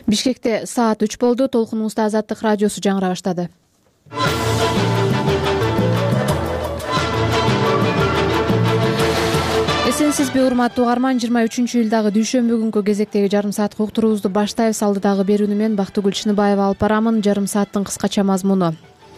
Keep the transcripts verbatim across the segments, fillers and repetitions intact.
Бишкекте саат үч болду. Толкунубузда Азаттык радиосу жаңыра баштады. Эсенсизби урматтуу угарман, жыйырма үчүнчү июлдагы дүйшөмбү күнкү кезектеги жарым саат уктуруубузду баштайбыз. Алдыдагы берүүнү мен Бактыгүл Чыныбаева алып барамын. Жарым сааттын кыскача мазмуну.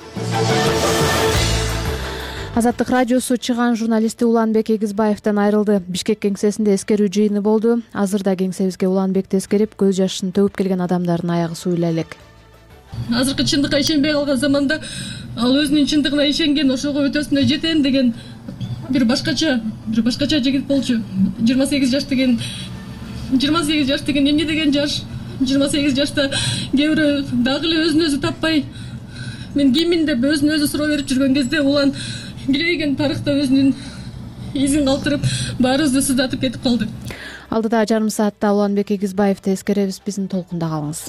Азаттык радиосу чыган журналисти Уланбек Эгизбаевден айрылды. Бишкек кеңсесинде эскерүү жыйыны болду. Азырда кеңсебизге Уланбекти эскерип, көз жашын төгүп келген адамдардын аягы сууйла элек. Азыркы чындыкка ишенбей калган заманда ал өзүнүн чындыгына ишенген, ошого өтөсүнө жетем деген бир башкача, бир башкача жигит болчу. жыйырма сегиз жаш деген жыйырма сегиз жаш деген эмне деген жаш? жыйырма сегиз жашта кээ бирөө дагы эле өзүн өзү таппай, мен киммин деп өзүн өзү суроо берип жүргөн кезде Улан килейген тарыхта өзүнүн изин калтырып, баарыбызды сыздатып кетип калды. Алдыда жарым саатта Уланбек Эгизбаевди эскеребиз. Биздин толкунда калыңыз.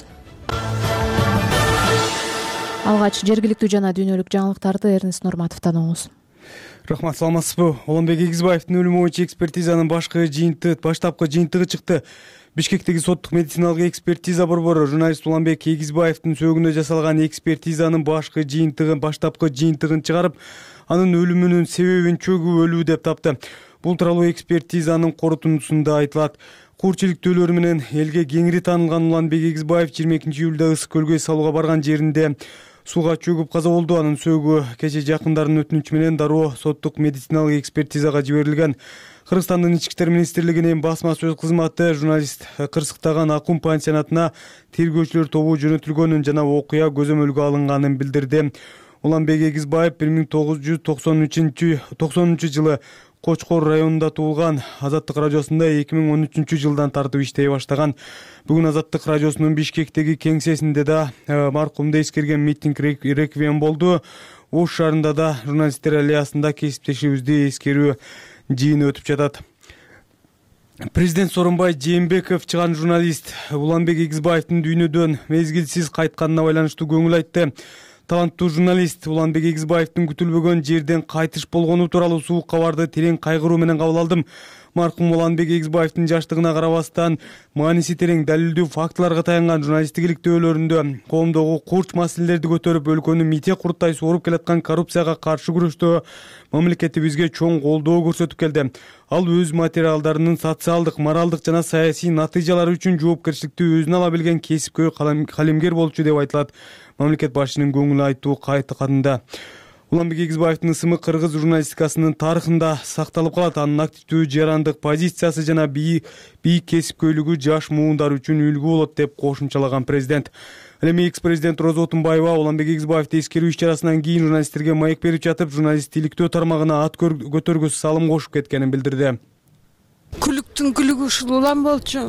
Алгач жергиликтүү жана дүйнөлүк жаңылыктарды Эрнест Нурматовдон угуңуз. Рахмат, саламатсызбы? Уланбек Эгизбаевдин өлүмү боюнча экспертизанын башкы жыйынтыгы, баштапкы жыйынтыгы чыкты. Бишкектеги соттук медициналык экспертиза борбору журналист Уланбек Эгизбаевдин сөөгүнө жасалган экспертизанын башкы жыйынтыгын, баштапкы жыйынтыгын чыгарып, анын өлүмүнүн себебин чөгүү өлүү деп тапты. Бул тууралуу экспертизанын корутундусунда айтылат. Куурчиликтүүлөр менен элге кеңири таанылган Уланбек Эгизбаев жыйырма экинчи июлда Ысык көлгөй салууга барган жеринде сууга чөгүп каза болду. Анын сөөгү кечээ жакындарынын өтүнүчү менен дароо соттук медициналык экспертизага жиберилген. Кыргызстандын ички иштер министрлигинин басма сөз кызматы журналист кырсыктаган Акум пансионатына тергөөчүлөр тобу жөнөтүлгөнүн жана окуя көзөмөлгө алынганын билдирди. Уланбек Эгизбаев бир миң тогуз жүз токсон үчүнчү жылы Кочкор районунда туулган. Азаттык радиосунда эки миң он үчүнчү жылдан тартып иштей баштаган. Бүгүн Азаттык радиосунун Бишкектеги кеңсесинде да маркумду эскерген митинг реквием болду. Ош шаарында да журналисттер аллеясында кесиптешибизди эскерүү жыйыны өтүп жатат. Президент Сооронбай Жээнбеков чыган журналист Уланбек Эгизбаевдин дүйнөдөн мезгилсиз кайтканына байланыштуу көңүл айтты. Таланттуу журналист Уланбек Эгизбаевдин күтүлбөгөн жерден кайтыш болгону тууралуу суук кабарды терең кайгыруу менен кабыл алдым. Маркум Уланбек Эгизбаевдин жаштыгына карабастан мааниси терең далилдүү фактыларга таянган журналисттик иликтөөлөрүндө коомдогу курч маселелерди көтөрүп, өлкөнү мите курттай сооруп келаткан коррупцияга каршы күрөштө мамлекетибизге чоң колдоо көрсөтүп келди. Ал өз материалдарынын социалдык, моралдык жана саясий натыйжалары үчүн жоопкерчиликти өзүнө ала билген кесипкөй калемгер болчу деп айтылат мамлекет башчынын көңүл айтуу катында. Уланбек Эгизбаевдин ысымы кыргыз журналистикасынын тарыхында сакталып калат. Анын активдүү жарандык позициясы жана бийик кесипкөйлүгү жаш муундар үчүн үлгү болот деп кошумчалаган президент. Ал эми экс-президент Роза Отунбаева Уланбек Эгизбаевди эскерүү иш-чарасынан кийин журналисттерге маек берип жатып, журналист иликтөө тармагына ат көтөргөс салым кошуп кеткенин билдирди. Күлүктүн күлүгү ушул Улан болчу.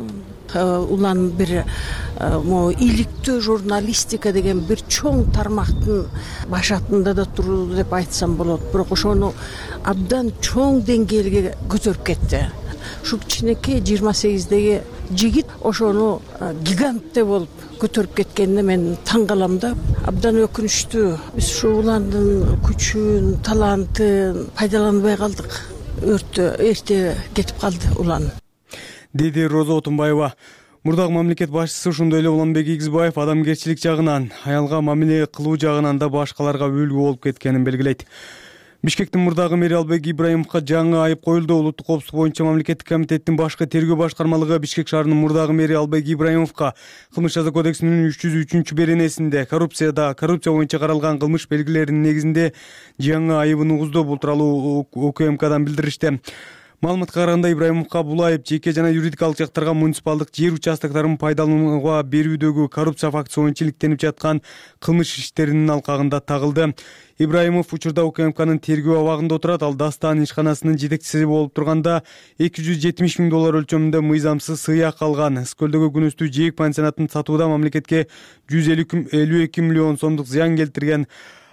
Улан бир могу иликтөө журналистика деген бир чоң тармактын башатында да турду деп айтсам болот. Бирок ошону абдан чоң деңгээлге көтөрүп кетти. Ушул кичинекей жыйырма сегиздеги жигит ошону гигантте болуп көтөрүп кеткенине мен таң калам да. Абдан өкүнүчтүү. Биз ушул Уландын күчүн, талантын пайдаланбай калдык. Өртө эрте кетип калды Улан, деди Роза Отунбаева. Мурдагы мамлекет башчысы ошондой эле Уланбек Эгизбаев адамгерчилик жагынан, аялга мамиле кылуу жагынан да башкаларга үлгү болуп кеткенин белгилейт. Бишкектин мурдагы мэри Албек Ибраимовго жаңы айып коюлду. Улуттук коопсуздук боюнча мамлекеттик комитеттин башкы тергөө башкармалыгы Бишкек шаарынын мурдагы мэри Албек Ибраимовго кылмыш жаза кодексинин үч жүз үчүнчү беренесинде коррупцияда коррупция боюнча каралган кылмыш белгилеринин негизинде жаңы айыбын угузду. Бул тууралуу ОКМКдан билдиришти. Маалыматка караганда Ибраимовго бул айып жеке жана юридикалык жактарга муниципалдык жер участоктарын пайдаланууга берүүдөгү коррупция фактысы боюнча иликтенип жаткан кылмыш иштеринин алкагында тагылды. Ибраимов учурда УКМКнын тергөө абагында отурат. Ал Дастан ишканасынын жетекчиси болуп турганда эки жүз жетимиш миң доллар өлчөмүндө мыйзамсыз сыйак алган. Ысык-көлдөгү күнөстүү жээк пансионатын сатууда мамлекетке жүз элүү эки миллион сомдук зыян келтирген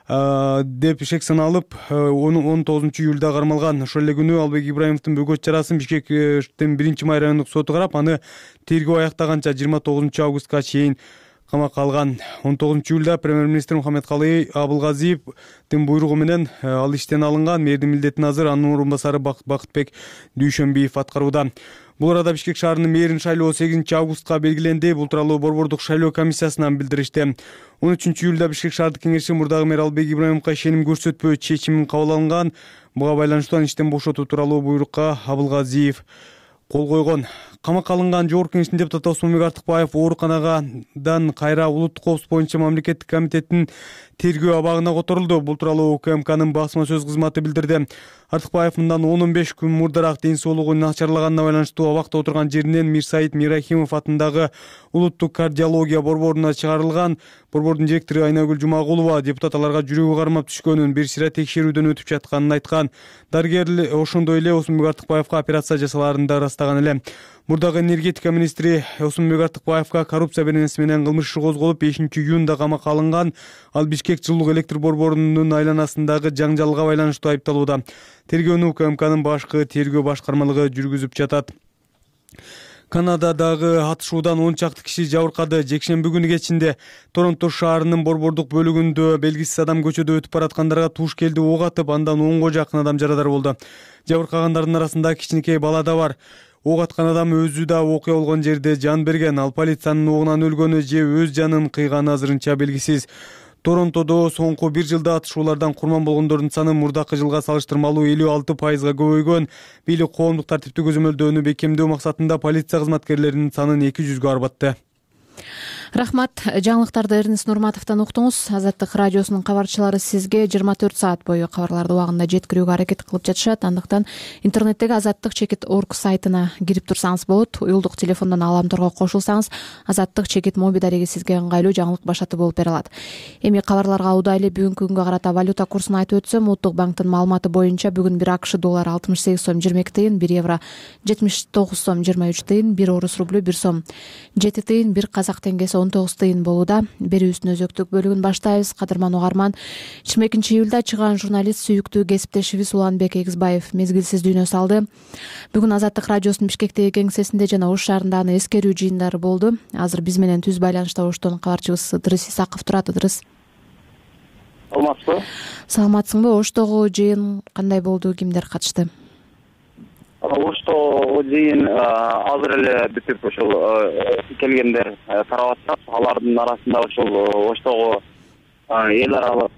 деп шек саналып, он тогузунчу июлда кармалган. Ошол эле күнү Албек Ибраимовдун бөгөт чарасын Бишкектин биринчи май райондук соту карап, аны тергөө аяктаганча жыйырма тогузунчу августка чейин камакка алган. он тогузунчу июлда премьер-министр Мухаммедкалый Абылгазиевдин буйругу менен ал иштен алынган. Мэрдин милдетин азыр анын орун басары Бакытбек Дүйшөнбиев аткарууда. Бул арада Бишкек шаарынын мэрин шайлоо сегизинчи августка белгиленди. Бул тууралуу Борбордук шайлоо комиссиясынан билдиришти. он үчүнчү июлда Бишкек шаардык кеңеши мурдагы мэр Албек Ибраимовго ишеним көрсөтпөө чечимин кабыл алган. Буга байланыштуу иштен бошотуу тууралуу буйрукка Абылгазиев кол койгон. Камакка алынган Жогорку Кеңештин депутаты Осмонбек Артыкбаев ооруканадан кайра улуттук коопсуздук боюнча мамлекеттик комитеттин тергөө абагына которулду. Бул тууралуу УКМКнын басма сөз кызматы билдирди. Артыкбаев мындан он беш күн мурдараак ден соолугу начарлаганына байланыштуу абакта отурган жеринен Мирсаид Мирахимов атындагы улуттук кардиология борборуна чыгарылган. Борбордун директору Айнагүл Жумагулова депутат аларга жүрөгү кармап түшкөнүн, бир сыйра текшерүүдөн өтүп жатканын айткан. Дарыгер ошондой эле Осмонбек Артыкбаевга операция жасалаарын да ырастаган эле. Мурдагы энергетика министри Осмонбек Артыкбаевга коррупция беренеси менен кылмыш иши козголуп, бешинчи июнда камакка алынган. Ал Бишкек жылуулук электр борборунун айланасындагы жаңжалга байланыштуу айыпталууда. Тергөөнү УКМКнын башкы тергөө башкармалыгы жүргүзүп жатат. Канададагы атышуудан он чакты киши жабыркады. Жекшемби күнү кечинде Торонто шаарынын борбордук бөлүгүндө белгисиз адам көчөдө өтүп бараткандарга туш келди ок атып, андан онго жакын адам жарадар болду. Жабыркагандардын арасында кичинекей бала да бар. Ок аткан адам өзү да окуя болгон жерде жан берген. Ал полициянын огунан өлгөнү же өз жанын кыйганы азырынча белгисиз. Торонтодо соңку бир жылда атышуулардан курман болгондордун саны мурдакы жылга салыштырмалуу элүү алты пайызга көбөйгөн. Бийлик коомдук тартипти көзөмөлдөөнү бекемдөө максатында полиция кызматкерлеринин санын эки жүзгө арбатты. Рахмат. Жаңылыктарды Эрнест Нурматовдон уктуңуз. Азаттык радиосунун кабарчылары сизге жыйырма төрт саат бою кабарларды убагында жеткирүүгө аракет кылып жатышат. Андыктан интернеттеги азаттык чекит орг сайтына кирип турсаңыз болот. Уюлдук телефондон аламторго кошулсаңыз, азаттык чекит моби дареги сизге ыңгайлуу жаңылык башаты болуп бере алат. Эми кабарларга удайлы бүгүнкү күнгө карата валюта курсун айтып өтсөм, Улуттук банктын маалыматы боюнча бүгүн бир АКШ доллары алтымыш сегиз сом жыйырма эки тыйын, бир евро жетимиш тогуз сом жыйырма үч тыйын, бир орус рублю бир сом жети тыйын, бир казак теңгеси он тогуз тыйын болууда. Берүүбүздүн өзөктүк бөлүгүн баштайбыз. Кадырман угарман, жыйырма экинчи июлда чыган журналист сүйүктүү кесиптешибиз Уланбек Эгизбаев мезгилсиз дүйнө салды. Бүгүн Азаттык радиосунун Бишкектеги кеңсесинде жана Ош шаарында аны эскерүү жыйындары болду. Азыр биз менен түз байланышта Оштон кабарчыбыз Ыдырыс Исаков турат. Ыдырыс, саламатсызбы? Саламатсыңбы? Оштогу жыйын кандай болду? Кимдер катышты? Ошто жыйын азыр эле бүтүп ушул келгендер тарап атат. Алардын арасында ушул Оштогу эл аралык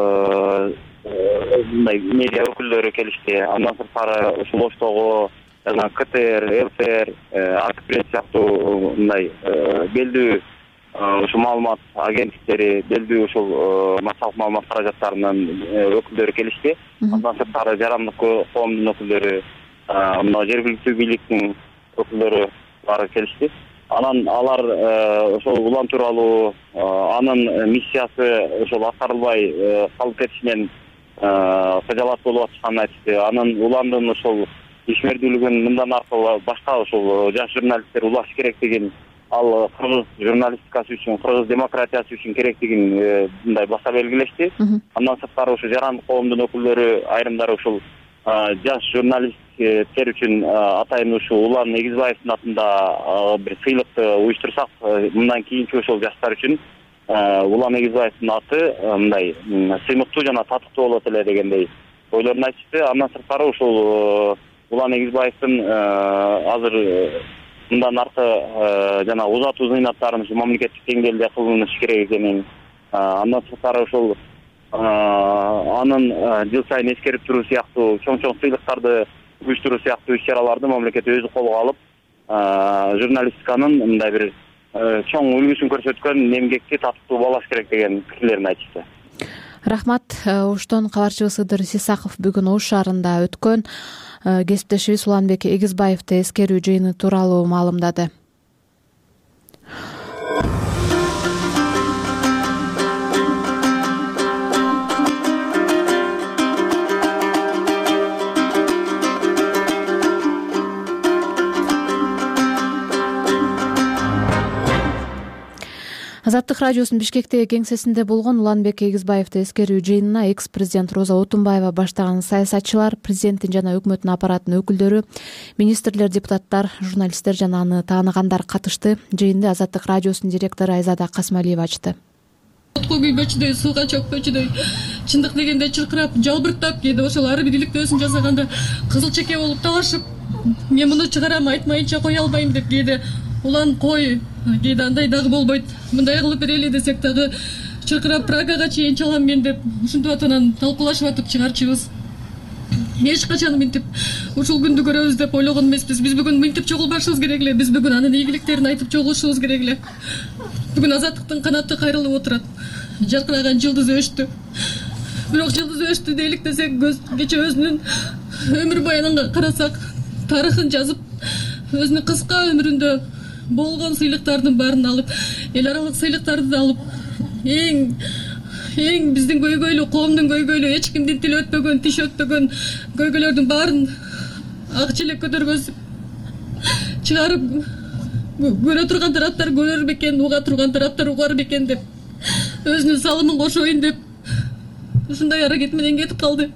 мындай медиа өкүлдөрү келишти. Андан сырткары ушул Оштогу жана КТР, ЛТР, Акпресс сыяктуу мындай белдүү ушул маалымат агенттиктери, белдүү ушул массалык маалымат каражаттарынын өкүлдөрү келишти. Андан сырткары жарандык коомдун өкүлдөрү, мына жергиликтүү бийликтин өкүлдөрү баары келишти. Анан алар ошол улан тууралуу анын миссиясы ошол аткарылбай калып кетишинен кыжалат болуп атканын айтышты. Анын уландын ошол ишмердүүлүгүн мындан аркылуу башка ошол жаш журналисттер улашы керектигин, ал кыргыз журналистикасы үчүн, кыргыз демократиясы үчүн керектигин мындай баса белгилешти. Андан сырткары ошо жарандык коомдун өкүлдөрү айрымдары ушул жаш журналисттер үчүн атайын ушул Улан Эгизбаевдин атында бир сыйлыкты уюштурсак, мындан кийинки ошол жаштар үчүн Улан Эгизбаевдин аты мындай сыймыктуу жана татыктуу болот эле дегендей ойлорун айтышты. Андан сырткары ушул Улан Эгизбаевдин азыр мындан аркы жана узатуу зыйнаттарын мамлекеттик деңгээлде кылынышы керек экенин, андан сырткары ушул анын жыл сайын эскерип туруу сыяктуу чоң-чоң сыйлыктарды уюштуруу сыяктуу иш-чараларды мамлекет өзү колго алып, журналистиканын мындай бир чоң үлгүсүн көрсөткөн эмгекти татыктуу балаш керек деген пикирлерин айтышты. Рахмат. Оштон кабарчыбыз Ыдырыс Исаков бүгүн Ош шаарында өткөн кесиптешибиз Уланбек Эгизбаевди эскерүү жыйыны тууралуу маалымдады. Азаттык радиосунун Бишкектеги кеңсесинде болгон Уланбек Эгизбаевди эскерүү жыйынына экс-президент Роза Отунбаева баштаган саясатчылар, президенттин жана өкмөттүн аппаратынын өкүлдөрү, министрлер, депутаттар, журналисттер жана аны тааныгандар катышты. Жыйынды Азаттык радиосунун директору Айзада Касмалиева ачты. Отко күйбөчүдөй, сууга чөкпөчүдөй, чындык дегенде чыркырап, жалбырттап кээде ошол ар бир иликтөөсүн жасаганда кызыл чеке болуп талашып, мен муну чыгарам, айтмайынча кое албайм деп кээде улан кой, кээде андай дагы болбойт, мындай кылып берели десек дагы чыркырап Прагага чейин чалам мен деп ушинтип атып анан талкуулашып атып чыгарчыбыз. Эч качан мынтип ушул күндү көрөбүз деп ойлогон эмеспиз. Биз бүгүн мынтип чогулбашыбыз керек эле, биз бүгүн анын ийгиликтерин айтып чогулушубуз керек эле. Бүгүн азаттыктын канаты кайрылып отурат, жаркыраган жылдыз өчтү. Бирок жылдыз өчтү дейлик десек, кече өзүнүн өмүр баянын карасак, тарыхын жазып, өзүнүн кыска өмүрүндө болгон сыйлыктардын баарын алып, эл аралык сыйлыктарды да алып, эң эң биздин көйгөйлүү, коомдун көйгөйлүү, эч кимдин тили өтпөгөн, тиш өтпөгөн көйгөйлөрдүн баарын ак челек көтөргөзүп чыгарып, көрө турган тараптар көрөр бекен, уга турган тараптар угар бекен деп өзүнүн салымын кошоюн деп ушундай аракет менен кетип калды.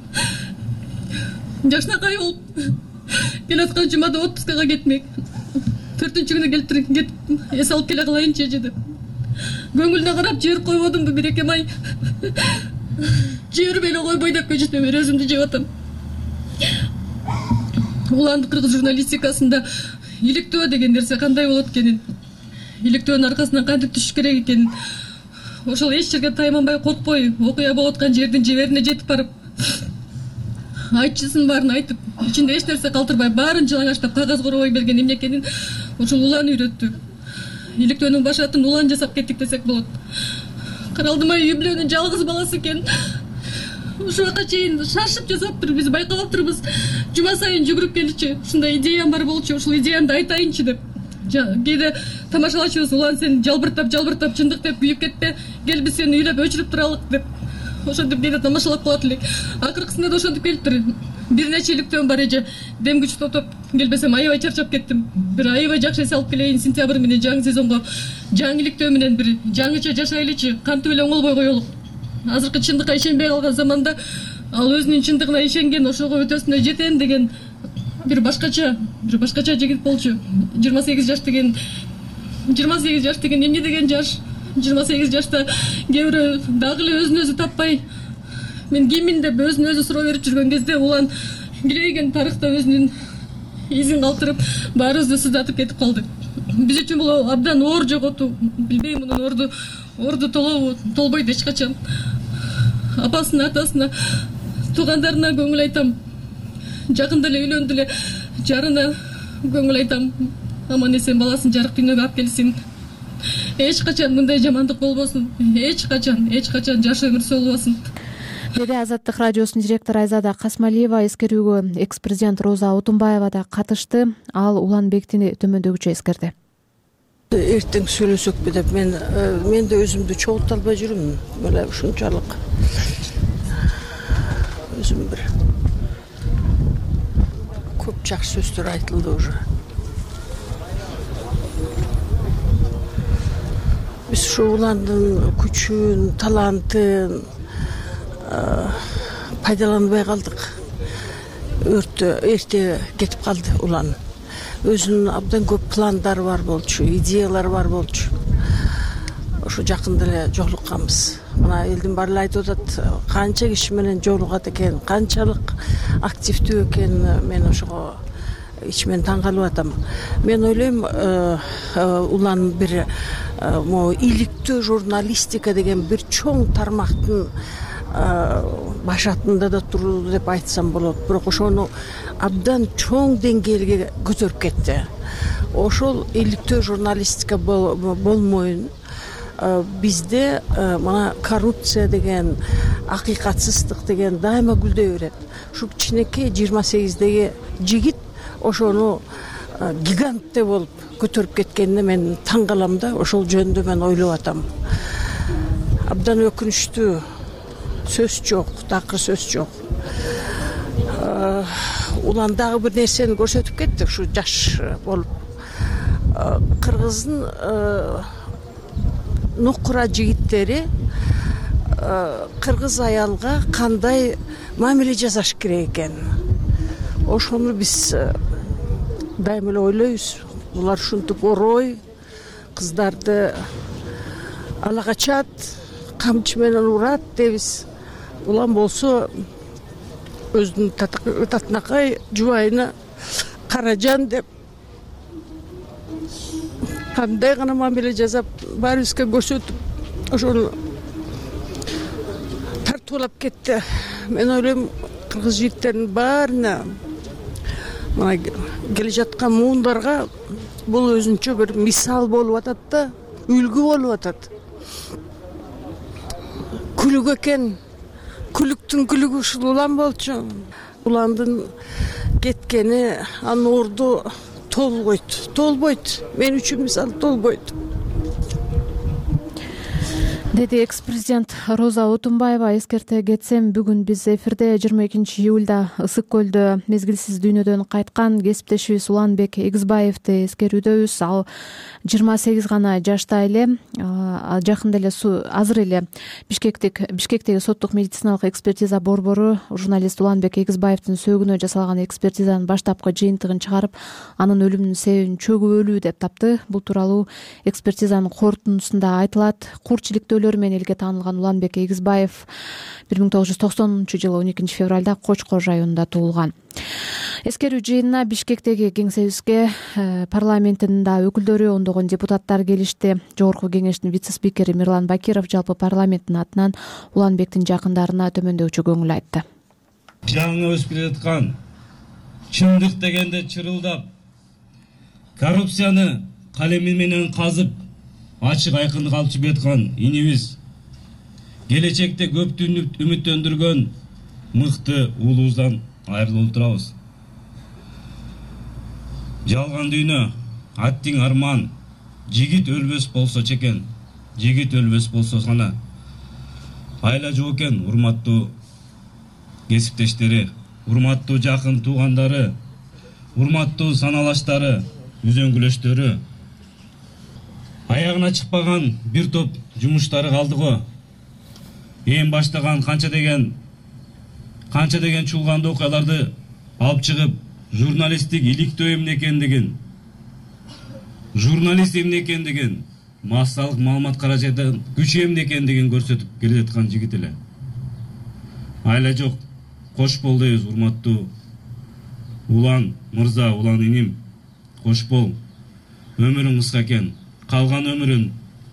Жакшынакай болуп келаткан жумада отпускага кетмек. Төртүнчү күнү келип эс алып келе калайынчы эже деп. Көңүлүнө карап жиберип койбодумбу, бир эки май жиберип эле койбой деп көчүтө бер өзүмдү жеп атам. Улан кыргыз журналистикасында иликтөө деген нерсе кандай болот экенин, иликтөөнүн аркасынан кантип түшүш керек экенин, ошол эч жерге тайманбай, коркпой, окуя болуп аткан жердин жеберине жетип барып, айтчысын баарын айтып, ичинде эч нерсе калтырбай, баарын жалаңачтап кагаз коробой берген эмне экенин ошол улан үйрөттү. Иликтөөнүн башатын улан жасап кеттик десек болот. Каралдымай үй бүлөнүн жалгыз баласы экен. Ушуга чейин шашып жасаптыр, биз байкабаптырбыз. Жума сайын жүгүрүп келчү, ушундай идеям бар болчу, ушул идеямды айтайынчы деп. Кээде тамашалачубуз, улан сен жалбыртап жалбыртап чындык деп күйүп кетпе, кел биз сени үйлөп өчүрүп туралык деп. Ошентип кээде тамашалап калат элек. Акыркысында да ошентип келиптир. Бир нече иликтөөм бар эже, дем күч топтоп келбесем аябай чарчап кеттим. Бир аябай жакшы эс алып келейин, сентябрь менен жаңы сезонго жаңы иликтөө менен бир жаңыча жашайлычы, кантип эле оңолбой коелук. Азыркы чындыкка ишенбей калган заманда ал өзүнүн чындыгына ишенген, ошого өтөсүнө жетем деген бир башкача, бир башкача жигит болчу. жыйырма сегиз жаш деген жыйырма сегиз жаш деген эмне деген жаш? жыйырма сегиз жашта кээ бирөө дагы эле өзүн өзү таппай, мен киммин деп өзүн өзү суроо берип жүргөн кезде улан килейген тарыхта өзүнүн изин калтырып, баарыбызды сыздатып кетип калды. Биз үчүн бул абдан оор жоготуу. Билбейм, мунун орду орду толобу, толбойт эч качан. Апасына, атасына, туугандарына көңүл айтам. Жакында эле үйлөндү эле жарына көңүл айтам. Аман эсен баласын жарык дүйнөгө алып келсин. Эч качан мындай жамандык болбосун. Эч качан, эч качан жаш өмүр солбосун. деди Азаттык радиосунун директору Айзада Касмалиева. Эскерүүгө экс-президент Роза Отунбаева да катышты. Ал Уланбекти төмөндөгүчө эскерди. Эртең сүйлөсөкпү деп мен мен да өзүмдү чогулта албай жүрүм. Мына ушунчалык өзүм бир көп жакшы сөздөр айтылды уже. Биз ушу уландын күчүн, талантын пайдаланбай калдык. Өртө эрте кетип калды улан. Өзүнүн абдан көп пландары бар болчу, идеялары бар болчу. Ошо жакында эле жолукканбыз. Мына элдин баары айтып атат, канча киши менен жолугат экен, канчалык активдүү экен, мен ошого ичимен таң калып атам. Мен ойлойм, улан бир могу иликтөө журналистика деген бир чоң тармактын башатында да турду деп айтсам болот. Бирок ошону абдан чоң деңгээлге көтөрүп кетти. Ошол иликтөө журналистика болмойун бизде мына коррупция деген, акыйкатсыздык деген дайыма гүлдөй берет. Ушу кичинекей жыйырма сегиздеги жигит ошону гигантте болуп көтөрүп кеткенине мен таң калам да, ошол жөнүндө мен ойлоп атам. Абдан өкүнүчтүү, сөз жок, такыр сөз жок. Улан дагы бир нерсени көрсөтүп кетти, ушу жаш болуп. Кыргыздын нукура жигиттери кыргыз аялга кандай мамиле жасаш керек экен. Ошону биз дайыма эле ойлойбуз. Булар ушинтип орой, кыздарды ала качат, камчы менен урат дейбиз. Улан болсо өзүнүн татынакай жубайына Каражан деп кандай гана мамиле жасап баарыбызга көрсөтүп ошону тартуулап кетти. Мен ойлойм кыргыз жигиттеринин баарына мына келе жаткан муундарга бул өзүнчө бир мисал болуп атат да, үлгү болуп атат. Күлүк экен, күлүктүн күлүгү ушул улан болчу. Уландын кеткени анын орду толбойт, толбойт. Мен үчүн мисал толбойт. Деди экс-президент Роза Отунбаева. Эскерте кетсем, бүгүн биз эфирде жыйырма экинчи июлда Ысык көлдө мезгилсиз дүйнөдөн кайткан кесиптешибиз Уланбек Эгизбаевди эскерүүдөбүз. Ал жыйырма сегиз гана жашта эле, жакында эле азыр эле Бишкектик Бишкектеги соттук медициналык экспертиза борбору журналист Уланбек Эгизбаевдин сөөгүнө жасалган экспертизанын баштапкы жыйынтыгын чыгарып, анын өлүмүнүн себебин чөгүү өлүү деп тапты. Бул тууралуу экспертизанын корутундусунда айтылат. Курчиликтөө менен элге таанылган Уланбек Эгизбаев бир миң тогуз жүз токсонунчу жылы он экинчи февралда Кочкор районунда туулган. Эскерүү жыйынына Бишкектеги кеңсебизге парламенттин да өкүлдөрү, ондогон депутаттар келишти. Жогорку кеңештин вице-спикери Мирлан Бакиров жалпы парламенттин атынан Уланбектин жакындарына төмөндөчү көңүл айтты. Жаңы өсүп келе жаткан, чындык дегенде чырылдап, коррупцияны калеми менен казып ачык айкын калтырып жаткан инибиз, келечекте көптү үмүттөндүргөн мыкты уулубуздан айрылып турабыз. Жалган дүйнө, аттиң арман, жигит өлбөс болсо чекен, жигит өлбөс болсо сана. Айла жок экен, урматтуу кесиптештери, урматтуу жакын туугандары, урматтуу саналаштары, үзөңгүлөштөрү. Аягына чыкпаган бир топ жумуштары калды го. Эң баштаган канча деген канча деген чуулгандуу окуяларды алып чыгып, журналисттик иликтөө эмне экендигин, журналист эмне экендигин, массалык маалымат каражатынын күчү эмне экендигин көрсөтүп келе жаткан жигит эле. Айла жок, кош бол дейбиз, урматтуу Улан мырза, Улан иним, кош бол. Өмүрүң кыска экен. Калган өмүрүн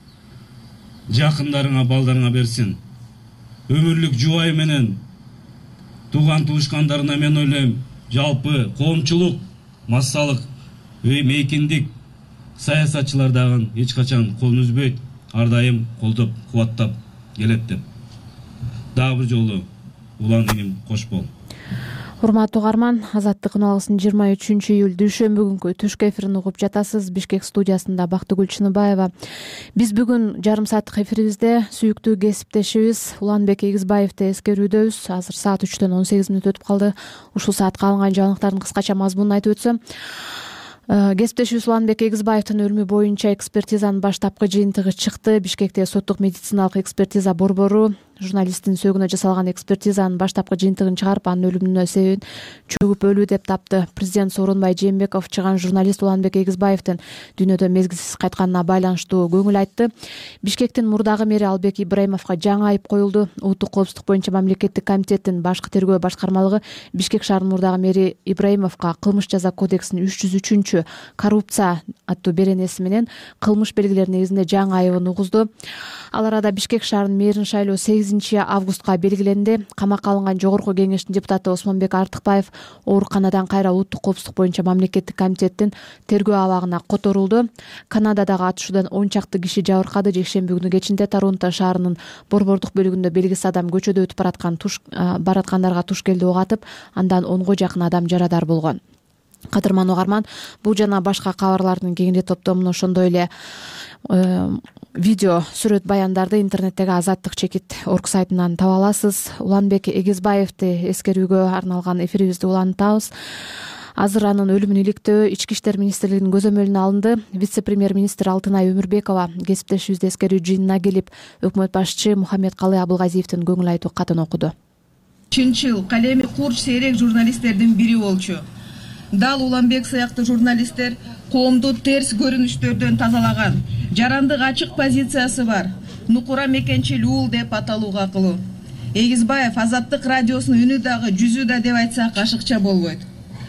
жакындарыңа, балдарыңа берсин. Өмүрлүк жубай менен тууган туушкандарына мен ойлойм, жалпы коомчулук, массалык, мейкиндик саясатчылар дагы эч качан колун үзбөйт, ар дайым колдоп, кубаттап келет деп. Дагы бир жолу Улан иним, кош бол. Урматтуу угарман, Азаттык үналгысынын жыйырма үчүнчү июль дүйшөмбү күнкү түшкү эфирин угуп жатасыз. Бишкек студиясында Бактыгүл Чыныбаева. Биз бүгүн жарым сааттык эфирибизде сүйүктүү кесиптешибиз Уланбек Эгизбаевди эскерүүдөбүз. Азыр саат үчтөн он сегиз мүнөт өтүп калды. Ушул саатка алынган жаңылыктардын кыскача мазмунун айтып өтсөм, кесиптешибиз Уланбек Эгизбаевдин өлүмү боюнча экспертизанын баштапкы жыйынтыгы чыкты. Бишкекте соттук медициналык экспертиза борбору журналисттин сөөгүнө жасалган экспертизанын баштапкы жыйынтыгын чыгарып, анын өлүмүнүн себебин чөгүп өлүү деп тапты. Президент Сооронбай Жээнбеков чыган журналист Уланбек Эгизбаевдин дүйнөдөн мезгилсиз кайтканына байланыштуу көңүл айтты. Бишкектин мурдагы мэри Албек Ибраимовго жаңы айып коюлду. Улуттук коопсуздук боюнча мамлекеттик комитеттин башкы тергөө башкармалыгы Бишкек шаарынын мурдагы мэри Ибраимовго кылмыш жаза кодексинин үч жүз үчүнчү коррупция аттуу беренеси менен кылмыш белгилери негизинде жаңы айыбын угузду. Ал арада Бишкек шаарынын мэрин шайлоо сегизинчи августка белгиленди. Камакка алынган жогорку кеңештин депутаты Осмонбек Артыкбаев ооруканадан кайра улуттук коопсуздук боюнча мамлекеттик комитеттин тергөө абагына которулду. Канададагы атышуудан он чакты киши жабыркады. Жекшемби күнү кечинде Торонто шаарынын борбордук бөлүгүндө белгисиз адам көчөдө өтүп бараткан туш бараткандарга туш келди ок атып, андан онго жакын адам жарадар болгон. Кадырман угарман, бул жана башка кабарлардын кеңири топтомун ошондой эле видео сүрөт баяндарды интернеттеги Азаттык чекит орг сайтынан таба аласыз. Уланбек Эгизбаевди эскерүүгө арналган эфирибизди улантабыз. Азыр анын өлүмүн иликтөө Ички иштер министрлигинин көзөмөлүнө алынды. Вице-премьер-министр Алтынай Өмүрбекова кесиптешибизди эскерүү жыйынына келип, өкмөт башчы Мухаммедкалы Абылгазиевдин көңүл айтуу катын окуду. Чынчыл калеми курч сейрек журналисттердин бири болчу. Дал Уланбек сыяктуу журналисттер коомду терс көрүнүштөрдөн тазалаган, жарандык ачык позициясы бар, нукура мекенчил уул деп аталууга кылуу. Эгизбаев Азаттык радиосунун үнү дагы жүзү да деп айтсак ашыкча болбойт.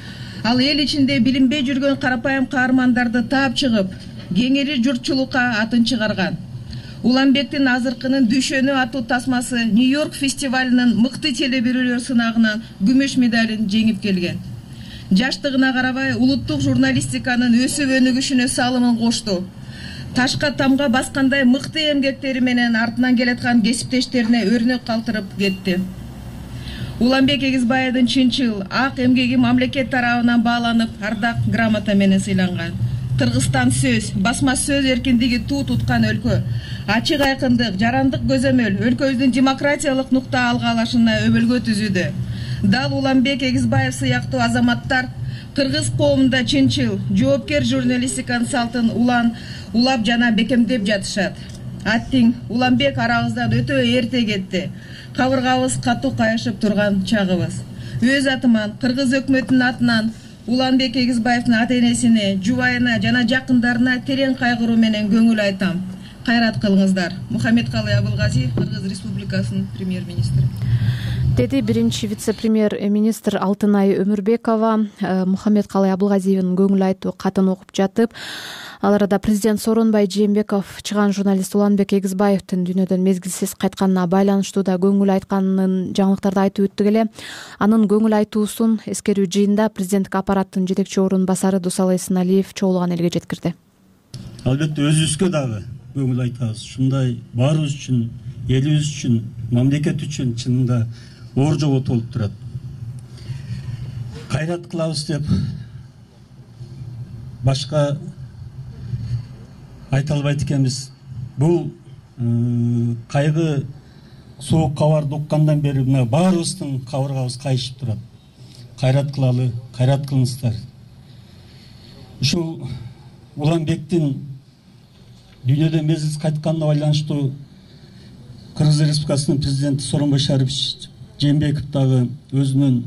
Ал эл ичинде билинбей жүргөн карапайым каармандарды таап чыгып, кеңири журтчулукка атын чыгарган. Уланбектин азыркынын Дүшөнү аттуу тасмасы Нью-Йорк фестивалынын мыкты телебирүүлөр сынагынан күмүш медалын жеңип келген. Жаштыгына карабай улуттук журналистиканын өсүп өнүгүшүнө салымын кошту. Ташка тамга баскандай мыкты эмгектери менен артынан келаткан кесиптештерине өрнөк калтырып кетти. Уланбек Эгизбаевдин чынчыл ак эмгеги мамлекет тарабынан бааланып, ардак грамота менен сыйланган. Кыргызстан сөз, басма сөз эркиндиги туу туткан өлкө. Ачык айкындык, жарандык көзөмөл өлкөбүздүн демократиялык нукта алгалашына өбөлгө түзүүдө. Дал Уланбек Эгизбаев сыяктуу азаматтар кыргыз коомунда чынчыл, жоопкер журналистиканын салтын улан улап жана бекемдеп жатышат. Аттиң Уланбек арабыздан өтө эрте кетти. Кабыргабыз катуу кайышып турган чагыбыз. Өз атыман, кыргыз өкмөтүнүн атынан Уланбек Эгизбаевдин ата-энесине, жубайына жана жакындарына терең кайгыруу менен көңүл айтам. Кайрат кылыңыздар. Мухаммедкалый Абылгазиев, Кыргыз Республикасынын премьер-министри. Деди биринчи вице-премьер-министр Алтынай Өмүрбекова Мухаммедкалый Абылгазиевдин көңүл айтуу катын окуп жатып, ал арада президент Сооронбай Жээнбеков чыган журналист Уланбек Эгизбаевдин дүйнөдөн мезгилсиз кайтканына байланыштуу да көңүл айтканын жаңылыктарды айтып өттүк эле. Анын көңүл айтуусун эскерүү жыйында президенттик аппараттын жетекчи орун басары Досалай Сыналиев чогулган элге жеткирди. Албетте өзүбүзгө дагы көңүл айтабыз. Ушундай баарыбыз үчүн, элибиз үчүн, мамлекет үчүн чынында оор жобот болуп турат. Кайрат кылабыз деп башка айта албайт экенбиз. Бул кайгы соок кабарды уккандан бери мына баарыбыздын кабыргабыз кайышып турат. Кайрат кылалы, кайрат кылыңыздар. Ушул Уланбектин дүйнөдөн мезгилсиз кайтканына байланыштуу Кыргыз Республикасынын президенти Сооронбай Шарипович Жээнбеков дагы өзүнүн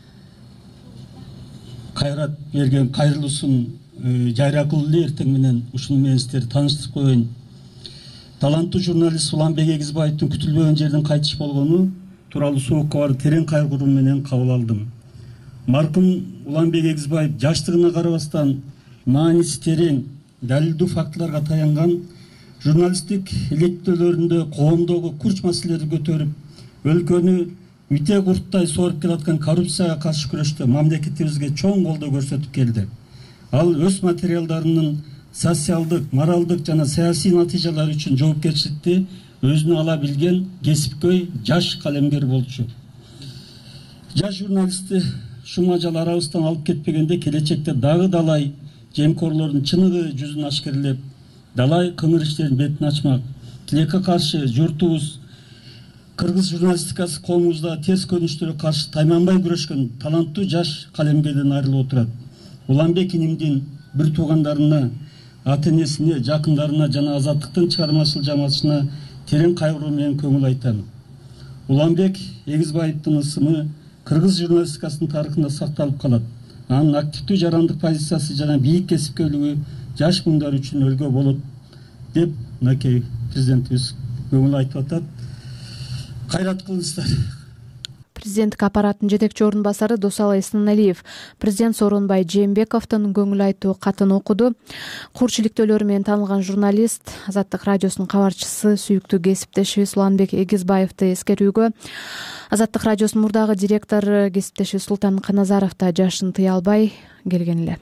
кайрат берген кайрылуусун жарыя кылды. Эртең менен ушуну менен сиздерди тааныштырып коеюн. Таланттуу журналист Уланбек Эгизбаевдин күтүлбөгөн жерден кайтыш болгону тууралуу соок кабарды терең кайгыруу менен кабыл алдым. Маркум Уланбек Эгизбаев жаштыгына карабастан мааниси терең, далилдүү фактыларга таянган журналисттик илектөөлөрүндө коомдогу курч маселелерди көтөрүп, өлкөнү митек урттай сооруп келаткан коррупцияга каршы күрөштө мамлекетибизге чоң колдоо көрсөтүп келди. Ал өз материалдарынын социалдык, моралдык жана саясий натыйжалары үчүн жоопкерчиликти өзүнө ала билген кесипкөй жаш калемгер болчу. Жаш журналистти шумажал арабыздан алып кетпегенде келечекте дагы далай жемкорлордун чыныгы жүзүн ашкерлеп, далай кыңыр иштердин бетин ачмак. Тилекке каршы журтубуз кыргыз журналистикасы коомубузда терс көрүнүштөргө каршы тайманбай күрөшкөн таланттуу жаш калемгерден айрылып отурат. Уланбек инимдин бир туугандарына, ата-энесине, жакындарына жана Азаттыктын чыгармачыл жамаатчысына терең кайгыруу менен көңүл айтам. Уланбек Эгизбаевдин ысымы кыргыз журналистикасынын тарыхында сакталып калат. Анын активдүү жарандык позициясы жана бийик кесипкөйлүгү жаш муңдар үчүн өлгө болот деп мынакей президентибиз көңүл айтып атат. Кайрат кылыңыздар. Президенттик аппараттын жетекчи орун басары Досалай Сыналиев президент Сооронбай Жээнбековдун көңүл айтуу катын окуду. Курч иликтөөлөрү менен таанылган журналист, Азаттык радиосунун кабарчысы, сүйүктүү кесиптешибиз Уланбек Эгизбаевди эскерүүгө Азаттык радиосунун мурдагы директору кесиптеши Султан Каназаров да жашын тыя албай келген эле.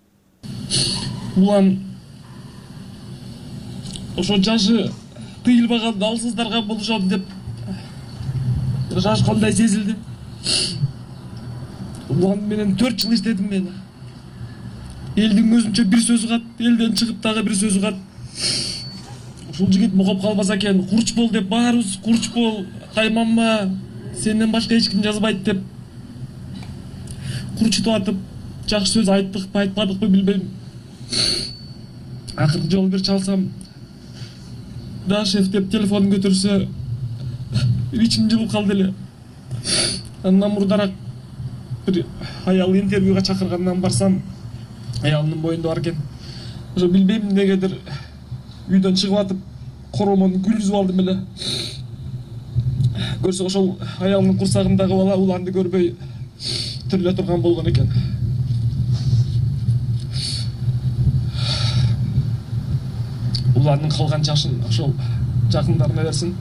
Улан ошо жашы тыйылбаган алсыздарга болушат деп жашкандай сезилди. Улан менен төрт жыл иштедим мен. Элдин өзүнчө бир сөзү кат, элден чыгып дагы бир сөзү кат. Ушул жигит могоп калбаса экен, курч бол деп баарыбыз курч бол, тайманма, сенден башка эч ким жазбайт деп курчутуп атып, жакшы сөз айттыкпы, айтпадыкпы билбейм. Акыркы жолу бир чалсам, да шеф деп телефонун көтөрсө, ичим жылып калды эле. Андан мурдараак бир аял интервьюга чакыргандан барсам, аялынын боюнда бар экен. Ошо билбейм эмнегедир үйдөн чыгып атып, коромон гүл үзүп алдым эле. Көрсө ошол аялынын курсагындагы бала Уланды көрбөй тириле турган болгон экен. алардын калган жашын ошол жакындарына берсин.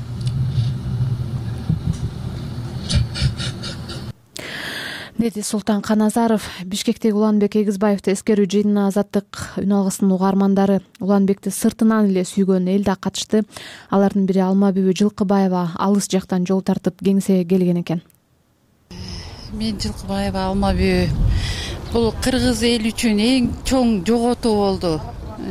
деди Султан Каназаров. Бишкектеги Уланбек Эгизбаевди эскерүү жыйынына Азаттык үн алгысынын угармандары Уланбекти сыртынан эле сүйгөн эл да катышты. Алардын бири Алма Бүбү Жылкыбаева алыс жактан жол тартып кеңсеге келген экен. Мен Жылкыбаева Алма Бүбү. Бул кыргыз эл үчүн эң чоң жоготуу болду.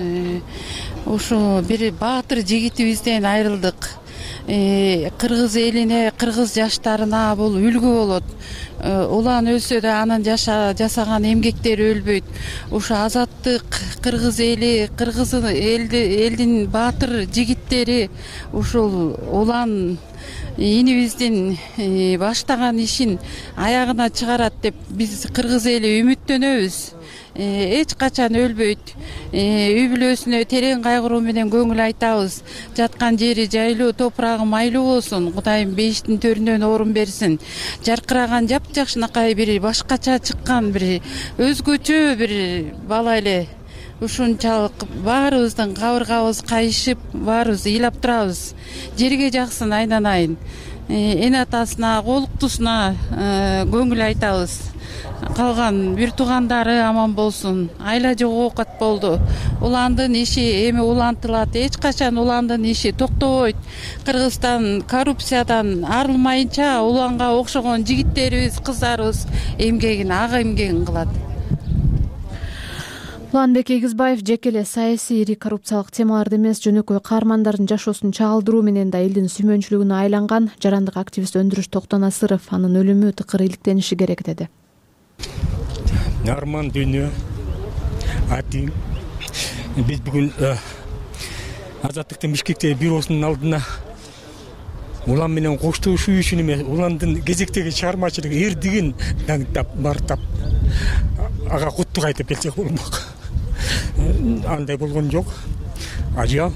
Ушу бир баатыр жигитибизден айрылдык. Кыргыз элине, кыргыз жаштарына бул үлгү болот. Улан өлсө да анын жаша жасаган эмгектери өлбөйт. Ушу азаттык кыргыз эли, кыргыз элдин баатыр жигиттери ушул улан инибиздин баштаган ишин аягына чыгарат деп биз кыргыз эли үмүттөнөбүз. Эч качан өлбөйт. Үй бүлөсүнө терең кайгыруу менен көңүл айтабыз. Жаткан жери жайлуу, топурагы майлуу болсун. Кудайым бейиштин төрүнөн орун берсин. Жаркыраган жапжакшынакай бир башкача чыккан бир өзгөчө бир бала эле. Ушунчалык баарыбыздын кабыргабыз кайышып, баарыбыз ыйлап турабыз. Жерге жаксын айнанайын. Эне атасына, колуктусуна көңүл айтабыз. Калган бир туугандары аман болсун. Айла жок оокат болду. Уландын иши эми улантылат. Эч качан уландын иши токтобойт. Кыргызстан коррупциядан арылмайынча уланга окшогон жигиттерибиз, кыздарыбыз эмгегин, ак эмгегин кылат. Уланбек Эгизбаев жеке эле саясий ири коррупциялык темаларды эмес, жөнөкөй каармандардын жашоосун чагылдыруу менен да элдин сүймөнчүлүгүнө айланган. Жарандык активист Өндүрүш Токтонасыров анын өлүмү тыкыр иликтениши керек деди. Арман дүйнө ати биз бүгүн Азаттыктын Бишкектеги бюросунун алдына улан менен коштошуу үчүн эмес, уландын кезектеги чыгармачылык эрдигин даңктап, бартап ага куттук айтып келсек болмок. Андай болгон жок. Ажал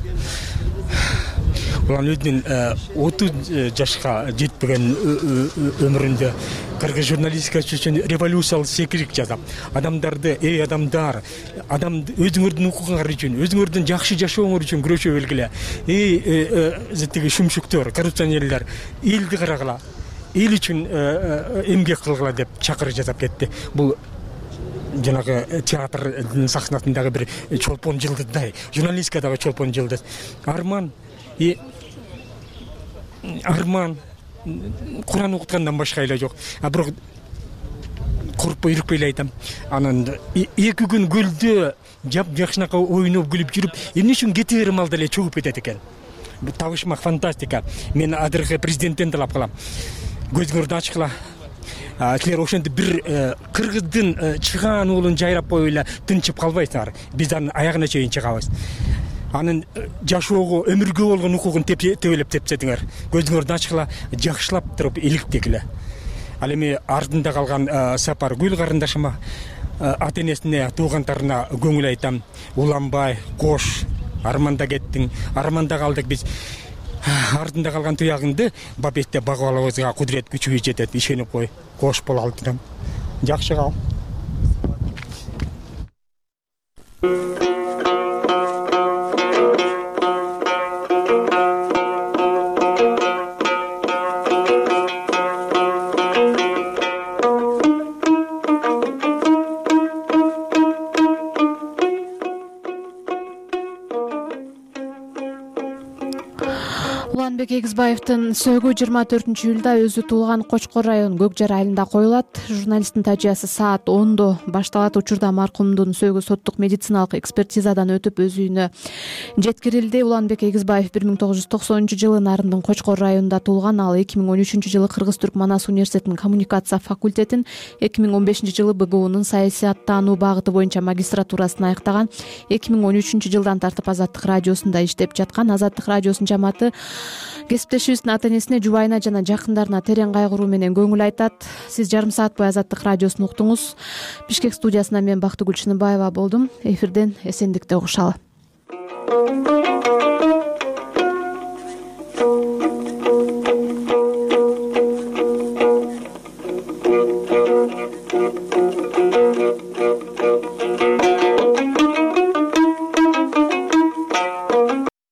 улан өзүнүн отуз жашка жетпеген өмүрүндө кыргыз журналистикасы үчүн революциялык секирик жасап, адамдарды, эй адамдар, адам өзүңөрдүн укугуңар үчүн, өзүңөрдүн жакшы жашооңор үчүн күрөшө белгиле. Эй тиги шумшуктор, коррупционерлер, элди карагыла, эл үчүн эмгек кылгыла деп чакыруу жасап кетти. Бул жанагы театрдын сахнасындагы бир чолпон жылдыздай, журналистикадагы чолпон жылдыз. Арман и Арман Куран окуткандан башка эле жок. А бирок коркпой үрүкпөй эле айтам. Анан эки күн көлдө жап-жакшынакай ойноп күлүп жүрүп, эмне үчүн кете берем алда эле чөгүп кетет экен. Бул табышмак фантастика. Мен азыркы президенттен талап кылам. Көзүңөрдү ачкыла. Силер ошентип бир кыргыздын чыгаан уулун жайрап коюп эле тынчып калбайсыңар. Биз анын аягына чейин чыгабыз. Анын жашоого, өмүргө болгон укугун тебелеп тепсетиңер. Көзүңөрдү ачкыла, жакшылап туруп иликтегиле. Ал эми артында калган сапар гүл карындашыма, ата энесине, туугандарына көңүл айтам. Уланбай, кош, арманда кеттиң, арманда калдык биз. Артында калган туягыңды бабетте багып алабызга кудурет күчү жетет, ишенип кой. Кош боло алдым. Жакшы кал. Уланбек Эгизбаевдин сөөгү жыйырма төртүнчү июлда өзү туулган Кочкор район Көкжар айылында коюлат. Журналисттин тажыясы саат ондо башталат. Учурда маркумдун сөөгү соттук медициналык экспертизадан өтүп өз үйүнө жеткирилди. Уланбек Эгизбаев бир миң тогуз жүз токсонунчу жылы Нарындын Кочкор районунда туулган. Ал эки миң он үчүнчү жылы Кыргыз-Түрк Манас университетинин коммуникация факультетин, эки миң он бешинчи жылы Б Г Унун саясаттануу багыты боюнча магистратурасын аяктаган. эки миң он үчүнчү жылдан тартып Азаттык радиосунда иштеп жаткан. Азаттык радиосунун жамааты кесиптешибиздин ата энесине, жубайына жана жакындарына терең кайгыруу менен көңүл айтат. Сиз жарым саат бою Азаттык радиосун уктуңуз. Бишкек студиясынан мен Бактыгүл Чыныбаева болдум. Эфирден эсендикте угушалы.